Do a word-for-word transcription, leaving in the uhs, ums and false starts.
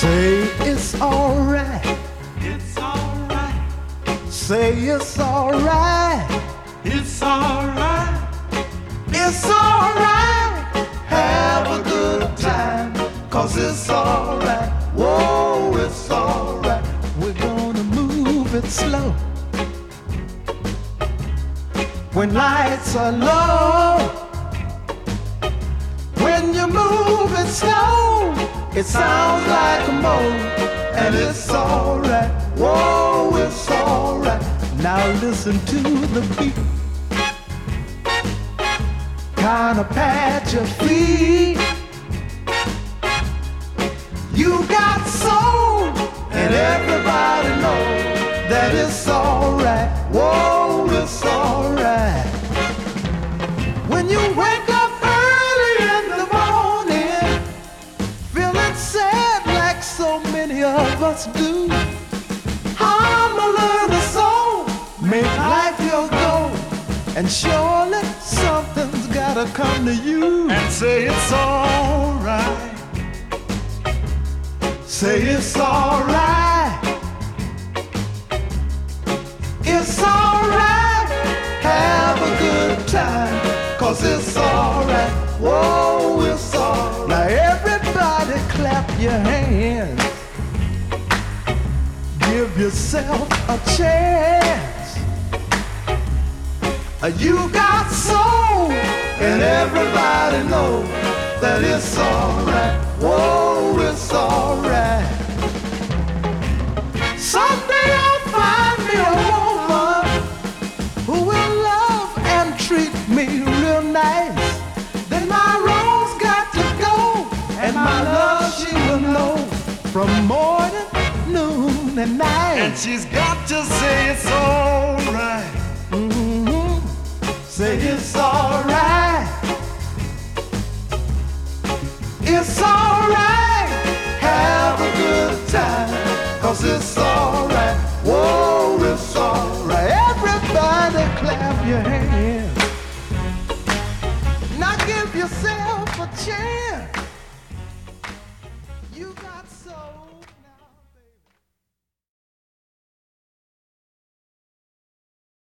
Say it's alright. It's alright. Say it's alright. It's alright. It's alright. Have a good time, 'cause it's alright. Whoa, it's alright. We're gonna move it slow. When lights are low, when you move it slow, it sounds like a mo, and it's alright. Whoa, it's alright. Now listen to the beat. Kinda pat your feet. You got soul, and everybody knows that it's alright. Whoa, it's alright. When you wake up early in the morning, feeling sad like so many of us do, hum a little song, make life your goal, and surely something's gotta come to you And say it's alright. Say it's alright. It's alright. Have a good time, 'cause it's alright. Whoa, it's alright. Now everybody clap your hands. Give yourself a chance. You got soul, and everybody knows that it's alright. Whoa, it's alright. Someday I'll find me a woman who will love and treat me real nice. Then my road's got to go, and my love she will know from morning, noon, and night. And she's got to say it's alright. Mm-hmm. Say it's alright. It's alright. Have a good time, 'cause it's alright. Whoa, it's alright. Everybody clap your hands.